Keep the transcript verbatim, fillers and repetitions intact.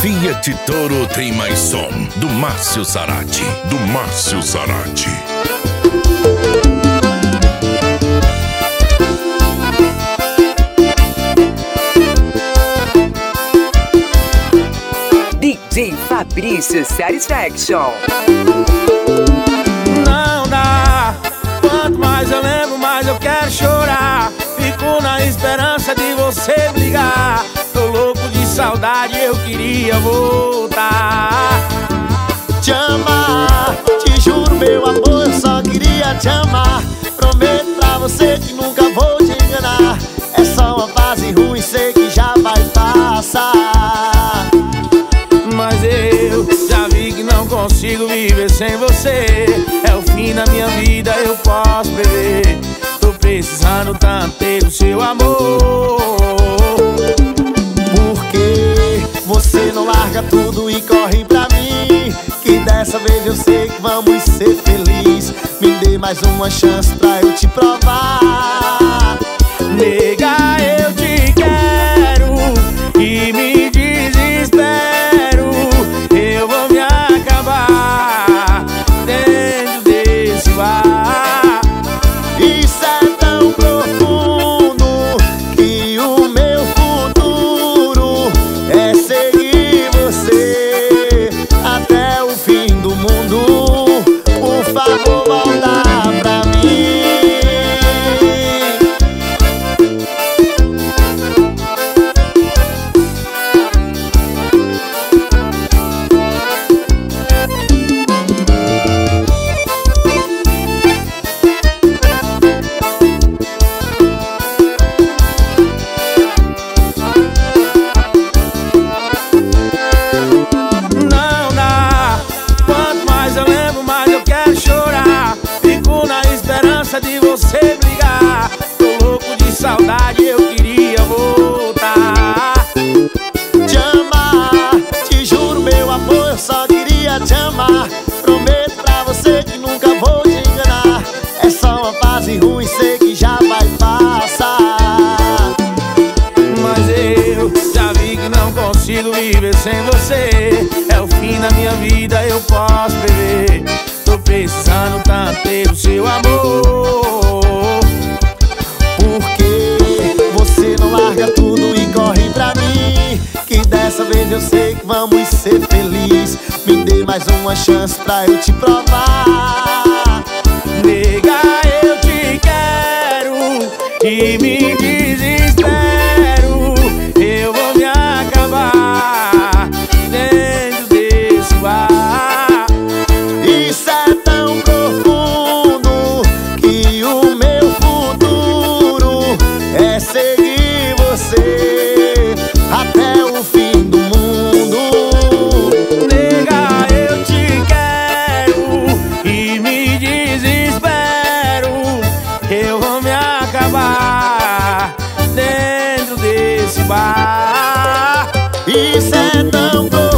Fiat Toro tem mais som. Do Márcio Zarate. Do Márcio Zarate. D J Fabrício Satisfaction. Não dá. Quanto mais eu lembro, mais eu quero chorar. Fico na esperança de você brigar. Tô louco de saudade, eu queria voltar. Te amar, te juro meu amor, eu só queria te amar. Prometo pra você que nunca vou te enganar. É só uma fase ruim, sei que já vai passar. Mas eu já vi que não consigo viver sem você. É o fim da minha vida, eu posso prever. Tô precisando tanto ter o seu amor. Porque você não larga tudo e corre pra mim, que dessa vez eu sei que vamos ser felizes. Me dê mais uma chance pra eu te provar. Nega, eu te quero e me desespero. Eu vou me acabar dentro desse bar. Isso é tão profundo que o meu futuro é seguir você até o fim do mundo. Por favor, volta pra mim. De você brigar, tô louco de saudade, eu queria voltar. Te amar, te juro meu amor, eu só queria te amar. Prometo pra você que nunca vou te enganar. É só uma fase ruim, sei que já vai passar. Mas eu já vi que não consigo viver sem você. É o fim da minha vida, eu posso prever. Tô precisando tanto ter o seu amor. Porque você não larga tudo e corre pra mim, que dessa vez eu sei que vamos ser felizes. Me dê mais uma chance pra eu te provar. Nega, eu te quero e me desespero. Eu vou me acabar dentro desse bar. Isso é tão profundo que o meu futuro é seguir você até o fim do mundo. Nega, eu te quero e me desespero. Eu vou me acabar dentro desse bar. Isso é tão profundo